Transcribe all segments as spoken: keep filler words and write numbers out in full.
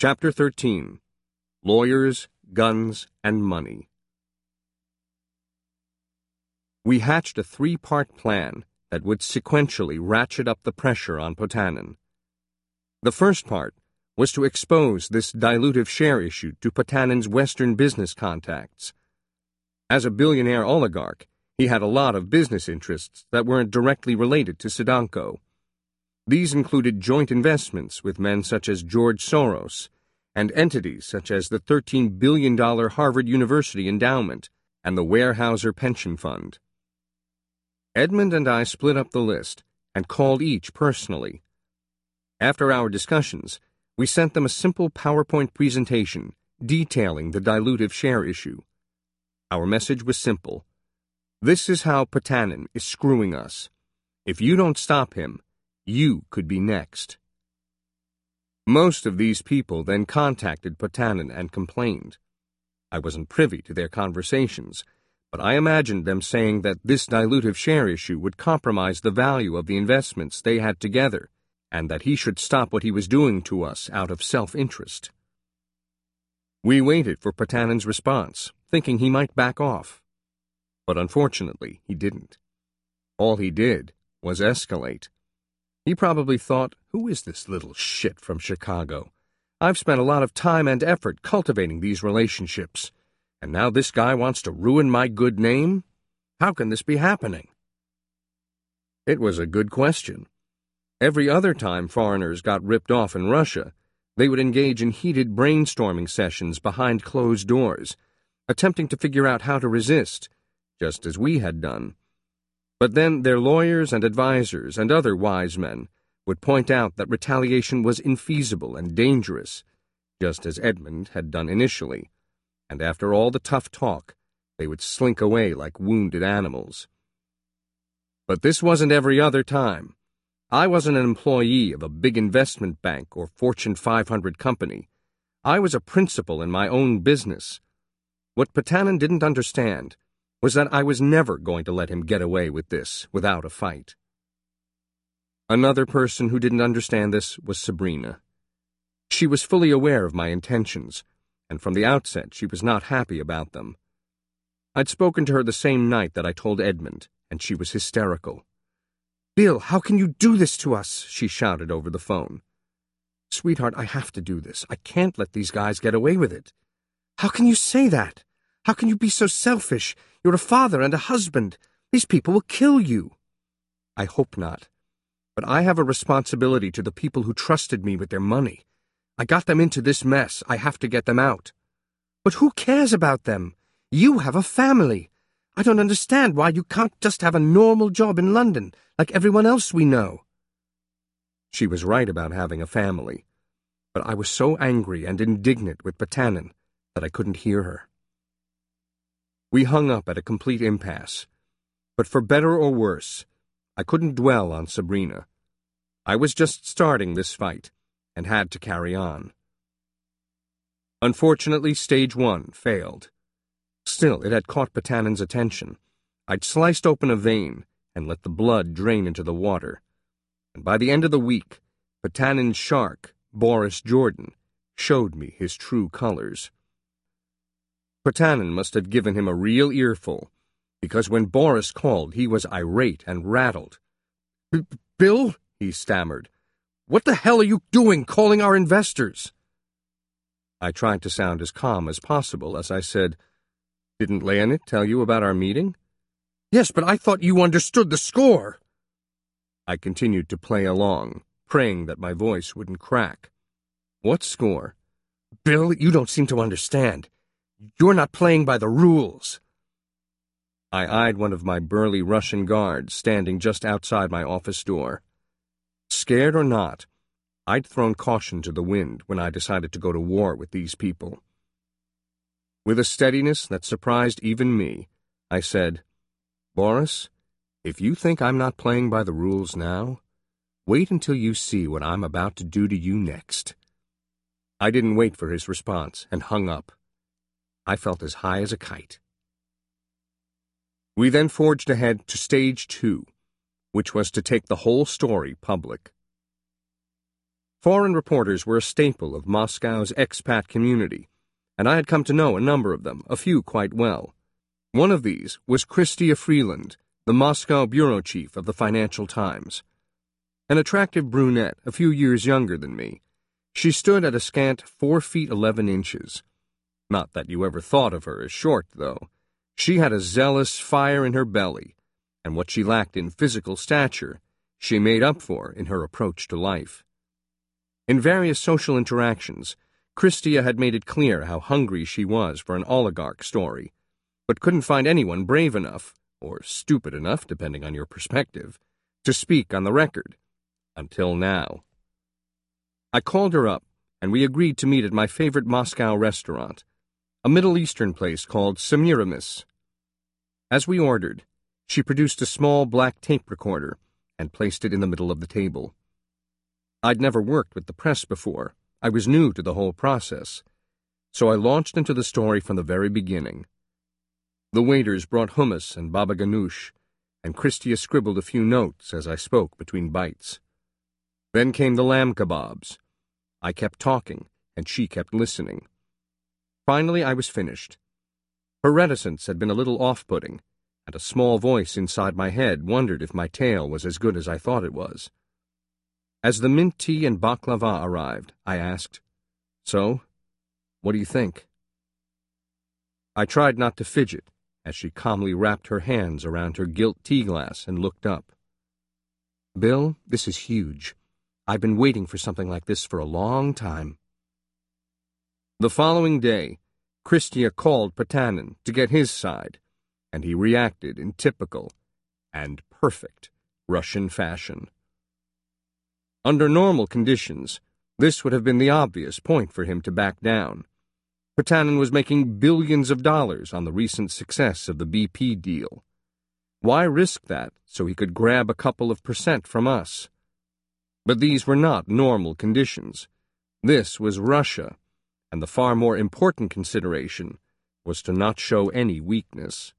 Chapter thirteen. Lawyers, Guns, and Money. We hatched a three-part plan that would sequentially ratchet up the pressure on Potanin. The first part was to expose this dilutive share issue to Potanin's Western business contacts. As a billionaire oligarch, he had a lot of business interests that weren't directly related to Sedanco. These included joint investments with men such as George Soros and entities such as the thirteen billion dollars Harvard University Endowment and the Weyerhaeuser Pension Fund. Edmund and I split up the list and called each personally. After our discussions, we sent them a simple PowerPoint presentation detailing the dilutive share issue. Our message was simple. This is how Potanin is screwing us. If you don't stop him, you could be next. Most of these people then contacted Potanin and complained. I wasn't privy to their conversations, but I imagined them saying that this dilutive share issue would compromise the value of the investments they had together, and that he should stop what he was doing to us out of self-interest. We waited for Potanin's response, thinking he might back off. But unfortunately, he didn't. All he did was escalate. He probably thought, who is this little shit from Chicago? I've spent a lot of time and effort cultivating these relationships, and now this guy wants to ruin my good name? How can this be happening? It was a good question. Every other time foreigners got ripped off in Russia, they would engage in heated brainstorming sessions behind closed doors, attempting to figure out how to resist, just as we had done. But then their lawyers and advisors and other wise men would point out that retaliation was infeasible and dangerous, just as Edmund had done initially, and after all the tough talk, they would slink away like wounded animals. But this wasn't every other time. I wasn't an employee of a big investment bank or Fortune five hundred company. I was a principal in my own business. What Potanin didn't understand was that I was never going to let him get away with this without a fight. Another person who didn't understand this was Sabrina. She was fully aware of my intentions, and from the outset she was not happy about them. I'd spoken to her the same night that I told Edmund, and she was hysterical. "Bill, how can you do this to us?" she shouted over the phone. "Sweetheart, I have to do this. I can't let these guys get away with it." "How can you say that? How can you be so selfish? You're a father and a husband. These people will kill you." "I hope not. But I have a responsibility to the people who trusted me with their money. I got them into this mess. I have to get them out." "But who cares about them? You have a family. I don't understand why you can't just have a normal job in London, like everyone else we know." She was right about having a family, but I was so angry and indignant with Potanin that I couldn't hear her. We hung up at a complete impasse, but for better or worse, I couldn't dwell on Sabrina. I was just starting this fight, and had to carry on. Unfortunately, stage one failed. Still, it had caught Potanin's attention. I'd sliced open a vein and let the blood drain into the water. And by the end of the week, Potanin's shark, Boris Jordan, showed me his true colors. Potanin must have given him a real earful, because when Boris called, he was irate and rattled. "Bill," he stammered, "what the hell are you doing calling our investors?" I tried to sound as calm as possible as I said, "Didn't Leonid tell you about our meeting?" "Yes, but I thought you understood the score." I continued to play along, praying that my voice wouldn't crack. "What score?" "Bill, you don't seem to understand. You're not playing by the rules." I eyed one of my burly Russian guards standing just outside my office door. Scared or not, I'd thrown caution to the wind when I decided to go to war with these people. With a steadiness that surprised even me, I said, "Boris, if you think I'm not playing by the rules now, wait until you see what I'm about to do to you next." I didn't wait for his response and hung up. I felt as high as a kite. We then forged ahead to stage two, which was to take the whole story public. Foreign reporters were a staple of Moscow's expat community, and I had come to know a number of them, a few quite well. One of these was Chrystia Freeland, the Moscow bureau chief of the Financial Times. An attractive brunette, a few years younger than me, she stood at a scant four feet eleven inches. Not that you ever thought of her as short, though. She had a zealous fire in her belly, and what she lacked in physical stature, she made up for in her approach to life. In various social interactions, Chrystia had made it clear how hungry she was for an oligarch story, but couldn't find anyone brave enough, or stupid enough, depending on your perspective, to speak on the record. Until now. I called her up, and we agreed to meet at my favorite Moscow restaurant, a Middle Eastern place called Semiramis. As we ordered, she produced a small black tape recorder and placed it in the middle of the table. I'd never worked with the press before. I was new to the whole process, so I launched into the story from the very beginning. The waiters brought hummus and baba ganoush, and Chrystia scribbled a few notes as I spoke between bites. Then came the lamb kebabs. I kept talking, and she kept listening. Finally, I was finished. Her reticence had been a little off-putting, and a small voice inside my head wondered if my tale was as good as I thought it was. As the mint tea and baklava arrived, I asked, "So, what do you think?" I tried not to fidget as she calmly wrapped her hands around her gilt tea glass and looked up. "Bill, this is huge. I've been waiting for something like this for a long time." The following day, Chrystia called Potanin to get his side, and he reacted in typical and perfect Russian fashion. Under normal conditions, this would have been the obvious point for him to back down. Potanin was making billions of dollars on the recent success of the B P deal. Why risk that so he could grab a couple of percent from us? But these were not normal conditions. This was Russia, and the far more important consideration was to not show any weakness.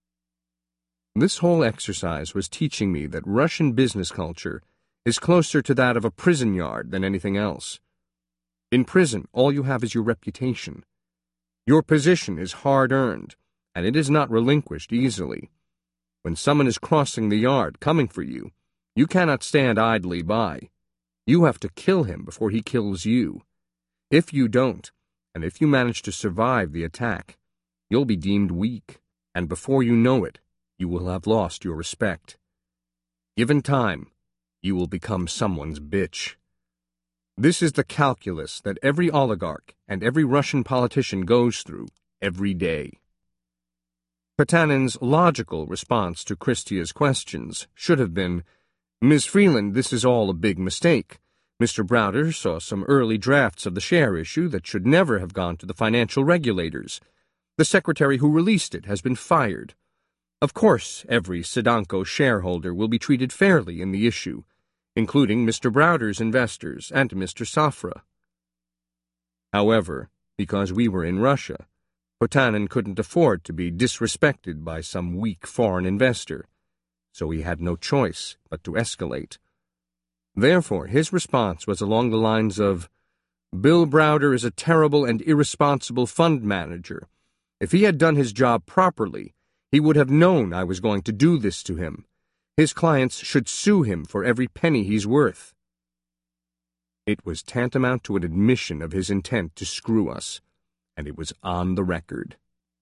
This whole exercise was teaching me that Russian business culture is closer to that of a prison yard than anything else. In prison, all you have is your reputation. Your position is hard-earned, and it is not relinquished easily. When someone is crossing the yard, coming for you, you cannot stand idly by. You have to kill him before he kills you. If you don't, and if you manage to survive the attack, you'll be deemed weak, and before you know it, you will have lost your respect. Given time, you will become someone's bitch. This is the calculus that every oligarch and every Russian politician goes through every day. Potanin's logical response to Chrystia's questions should have been, "Miss Freeland, this is all a big mistake. Mister Browder saw some early drafts of the share issue that should never have gone to the financial regulators. The secretary who released it has been fired. Of course, every Sedanko shareholder will be treated fairly in the issue, including Mister Browder's investors and Mister Safra." However, because we were in Russia, Potanin couldn't afford to be disrespected by some weak foreign investor, so he had no choice but to escalate. Therefore, his response was along the lines of, "Bill Browder is a terrible and irresponsible fund manager. If he had done his job properly, he would have known I was going to do this to him. His clients should sue him for every penny he's worth." It was tantamount to an admission of his intent to screw us, and it was on the record.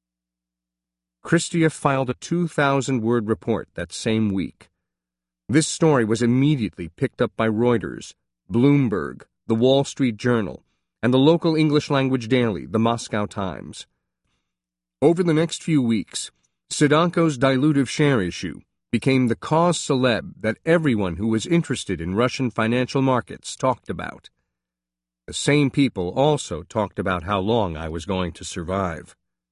Chrystia filed a two thousand word report that same week. This story was immediately picked up by Reuters, Bloomberg, The Wall Street Journal, and the local English-language daily, The Moscow Times. Over the next few weeks, Sedanko's dilutive share issue became the cause célèbre that everyone who was interested in Russian financial markets talked about. The same people also talked about how long I was going to survive.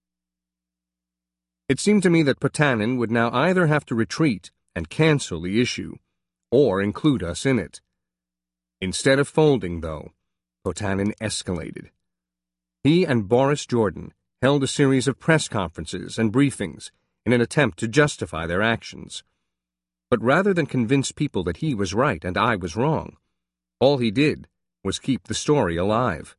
It seemed to me that Potanin would now either have to retreat and cancel the issue, or include us in it. Instead of folding, though, Potanin escalated. He and Boris Jordan held a series of press conferences and briefings in an attempt to justify their actions. But rather than convince people that he was right and I was wrong, all he did was keep the story alive.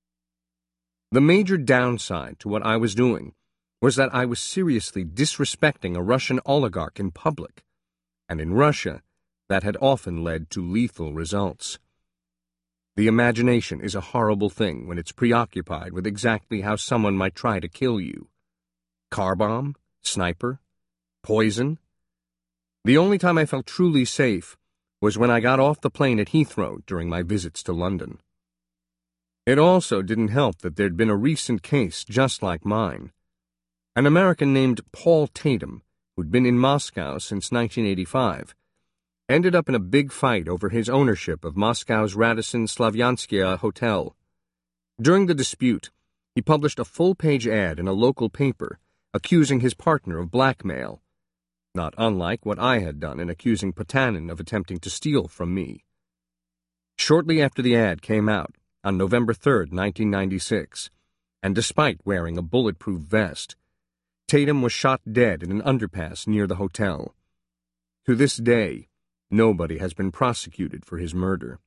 The major downside to what I was doing was that I was seriously disrespecting a Russian oligarch in public, and in Russia, that had often led to lethal results. The imagination is a horrible thing when it's preoccupied with exactly how someone might try to kill you. Car bomb? Sniper? Poison? The only time I felt truly safe was when I got off the plane at Heathrow during my visits to London. It also didn't help that there'd been a recent case just like mine. An American named Paul Tatum, who'd been in Moscow since nineteen eighty-five, ended up in a big fight over his ownership of Moscow's Radisson Slavyanskaya Hotel. During the dispute, he published a full-page ad in a local paper accusing his partner of blackmail, not unlike what I had done in accusing Potanin of attempting to steal from me. Shortly after the ad came out, on November third, nineteen ninety-six, and despite wearing a bulletproof vest, Tatum was shot dead in an underpass near the hotel. To this day, nobody has been prosecuted for his murder.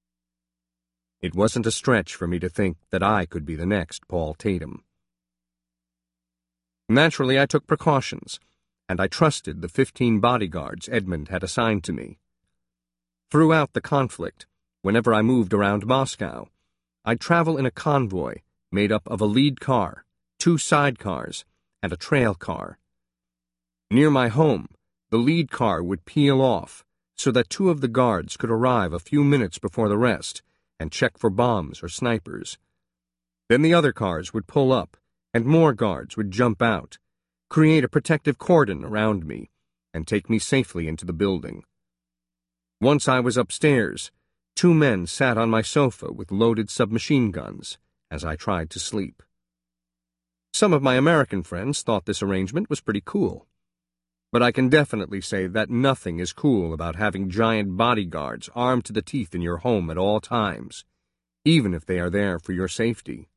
It wasn't a stretch for me to think that I could be the next Paul Tatum. Naturally, I took precautions, and I trusted the fifteen bodyguards Edmund had assigned to me. Throughout the conflict, whenever I moved around Moscow, I'd travel in a convoy made up of a lead car, two sidecars, and a trail car. Near my home, the lead car would peel off so that two of the guards could arrive a few minutes before the rest and check for bombs or snipers. Then the other cars would pull up, and more guards would jump out, create a protective cordon around me, and take me safely into the building. Once I was upstairs, two men sat on my sofa with loaded submachine guns as I tried to sleep. Some of my American friends thought this arrangement was pretty cool, but I can definitely say that nothing is cool about having giant bodyguards armed to the teeth in your home at all times, even if they are there for your safety.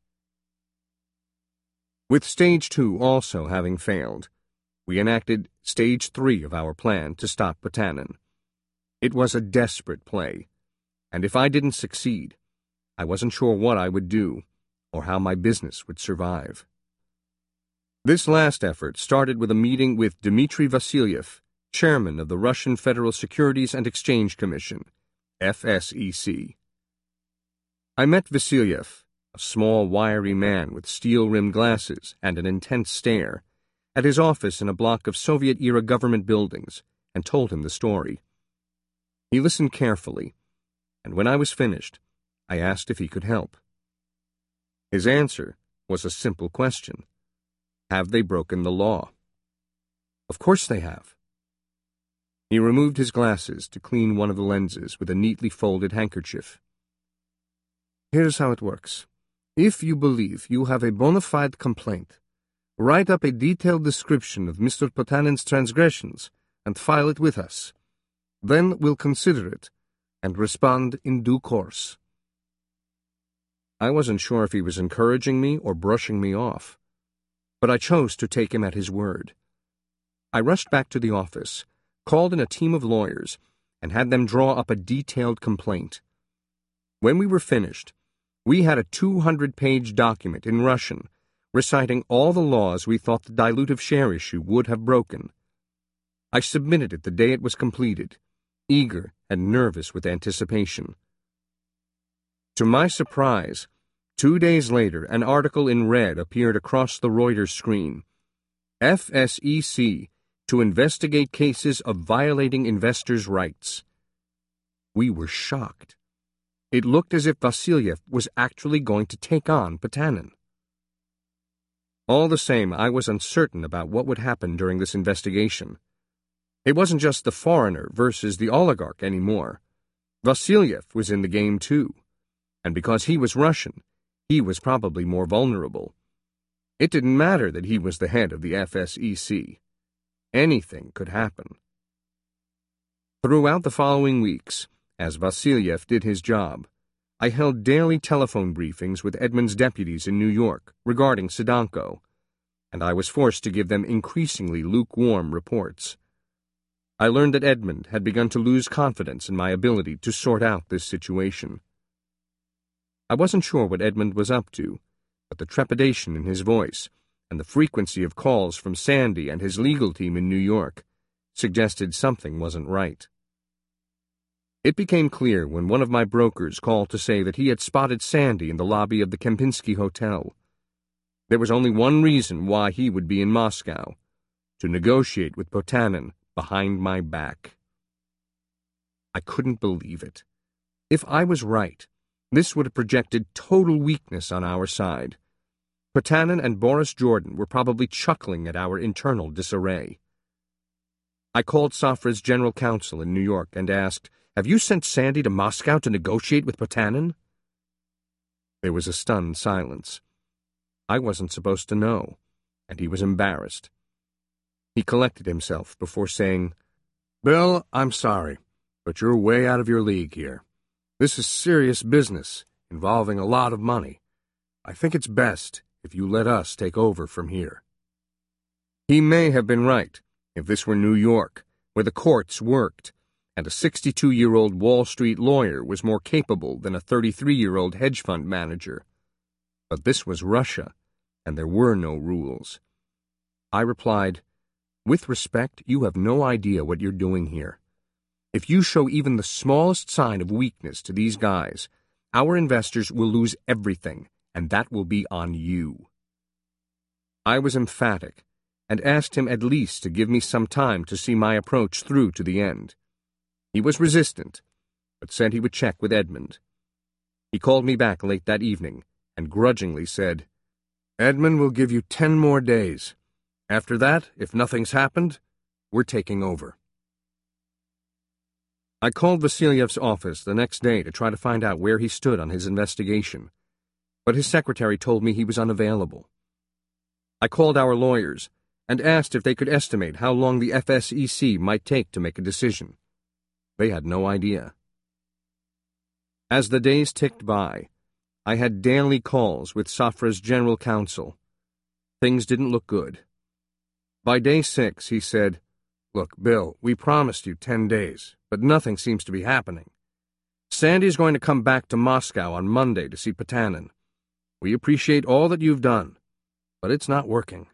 With Stage Two also having failed, we enacted Stage Three of our plan to stop Potanin. It was a desperate play, and if I didn't succeed, I wasn't sure what I would do or how my business would survive. This last effort started with a meeting with Dmitry Vasilyev, chairman of the Russian Federal Securities and Exchange Commission, F S E C. I met Vasilyev, a small, wiry man with steel-rimmed glasses and an intense stare, at his office in a block of Soviet-era government buildings, and told him the story. He listened carefully, and when I was finished, I asked if he could help. His answer was a simple question. Have they broken the law? Of course they have. He removed his glasses to clean one of the lenses with a neatly folded handkerchief. Here's how it works. If you believe you have a bona fide complaint, write up a detailed description of Mister Potanin's transgressions and file it with us. Then we'll consider it and respond in due course. I wasn't sure if he was encouraging me or brushing me off, but I chose to take him at his word. I rushed back to the office, called in a team of lawyers, and had them draw up a detailed complaint. When we were finished, we had a two hundred page document in Russian reciting all the laws we thought the dilutive share issue would have broken. I submitted it the day it was completed, eager and nervous with anticipation. To my surprise, two days later, an article in red appeared across the Reuters screen. F S E C to investigate cases of violating investors' rights. We were shocked. It looked as if Vasilyev was actually going to take on Potanin. All the same, I was uncertain about what would happen during this investigation. It wasn't just the foreigner versus the oligarch anymore. Vasilyev was in the game too, and because he was Russian, he was probably more vulnerable. It didn't matter that he was the head of the F S E C. Anything could happen. Throughout the following weeks, as Vasilyev did his job, I held daily telephone briefings with Edmund's deputies in New York regarding Sidanko, and I was forced to give them increasingly lukewarm reports. I learned that Edmund had begun to lose confidence in my ability to sort out this situation. I wasn't sure what Edmund was up to, but the trepidation in his voice and the frequency of calls from Sandy and his legal team in New York suggested something wasn't right. It became clear when one of my brokers called to say that he had spotted Sandy in the lobby of the Kempinski Hotel. There was only one reason why he would be in Moscow: to negotiate with Potanin behind my back. I couldn't believe it. If I was right, this would have projected total weakness on our side. Potanin and Boris Jordan were probably chuckling at our internal disarray. I called Safra's general counsel in New York and asked, "Have you sent Sandy to Moscow to negotiate with Potanin?" There was a stunned silence. I wasn't supposed to know, and he was embarrassed. He collected himself before saying, "Bill, I'm sorry, but you're way out of your league here. This is serious business, involving a lot of money. I think it's best if you let us take over from here." He may have been right if this were New York, where the courts worked, and a sixty-two-year-old Wall Street lawyer was more capable than a thirty-three-year-old hedge fund manager. But this was Russia, and there were no rules. I replied, "With respect, you have no idea what you're doing here. If you show even the smallest sign of weakness to these guys, our investors will lose everything, and that will be on you." I was emphatic, and asked him at least to give me some time to see my approach through to the end. He was resistant, but said he would check with Edmund. He called me back late that evening, and grudgingly said, "Edmund will give you ten more days. After that, if nothing's happened, we're taking over." I called Vasilyev's office the next day to try to find out where he stood on his investigation, but his secretary told me he was unavailable. I called our lawyers and asked if they could estimate how long the F S E C might take to make a decision. They had no idea. As the days ticked by, I had daily calls with Safra's general counsel. Things didn't look good. By day six, he said, "Look, Bill, we promised you ten days, but nothing seems to be happening. Sandy's going to come back to Moscow on Monday to see Potanin. We appreciate all that you've done, but it's not working."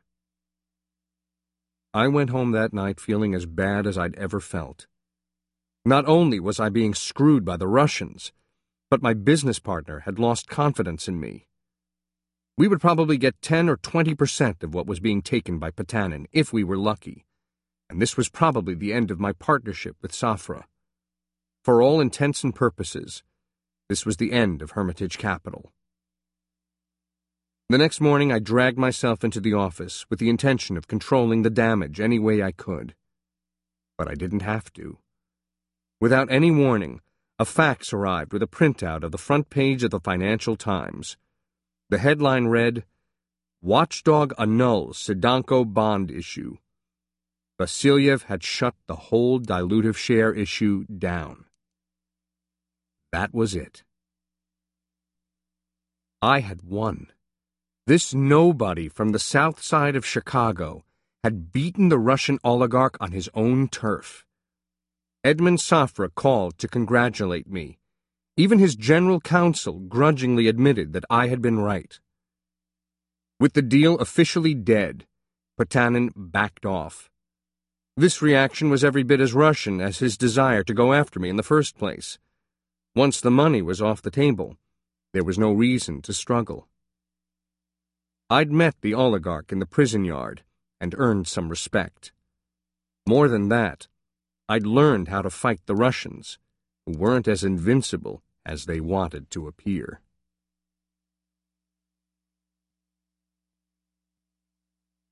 I went home that night feeling as bad as I'd ever felt. Not only was I being screwed by the Russians, but my business partner had lost confidence in me. We would probably get ten or twenty percent of what was being taken by Potanin if we were lucky, and this was probably the end of my partnership with Safra. For all intents and purposes, this was the end of Hermitage Capital. The next morning I dragged myself into the office with the intention of controlling the damage any way I could. But I didn't have to. Without any warning, a fax arrived with a printout of the front page of the Financial Times. The headline read, "Watchdog annuls Sidanko bond issue." Vasilyev had shut the whole dilutive share issue down. That was it. I had won. This nobody from the south side of Chicago had beaten the Russian oligarch on his own turf. Edmund Safra called to congratulate me. Even his general counsel grudgingly admitted that I had been right. With the deal officially dead, Potanin backed off. This reaction was every bit as Russian as his desire to go after me in the first place. Once the money was off the table, there was no reason to struggle. I'd met the oligarch in the prison yard and earned some respect. More than that, I'd learned how to fight the Russians, who weren't as invincible as they wanted to appear.